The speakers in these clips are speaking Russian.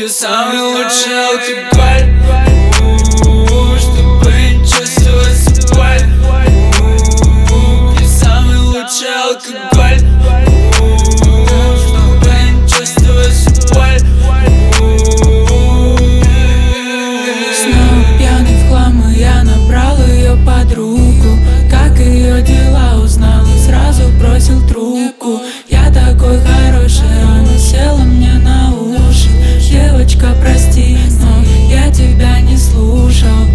пью самый лучший алкоголь, чтобы не чувствовать боль. Пью самый лучший алкоголь, чтобы не чувствовать боль. Снова пьяный в хлам, и я набрал ее подругу. Как ее дела узнал и сразу бросил трубку. Я такой хороший, она села мне на уши. Девочка, прости, но я тебя не слушал.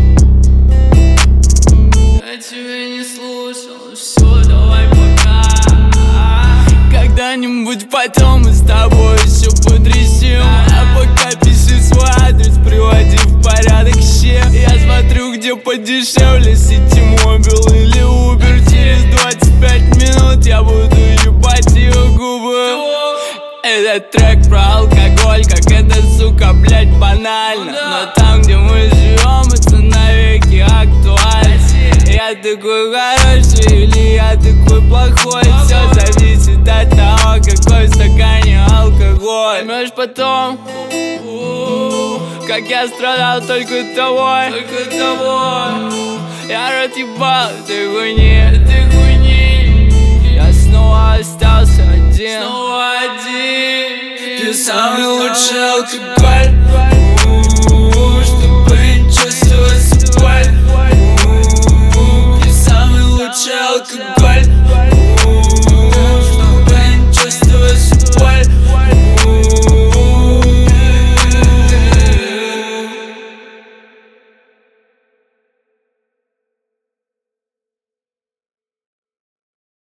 Я тебя не слушал, все, давай пока. Когда-нибудь потом мы с тобой еще потрясем. А пока пиши свой адрес, приводи в порядок все. Я смотрю, где подешевле, Сити Мобил или Убер. Через 25 минут я буду ебать ее губы. Этот трек про алкоголь, как это, сука, блять, банально. Но там, где мы живем, это навеки актуально. Я такой хороший или я такой плохой? Все зависит от того, какой в стакане алкоголь. Поймешь потом, как я страдал только тобой. Я рот ебал этой хуйни.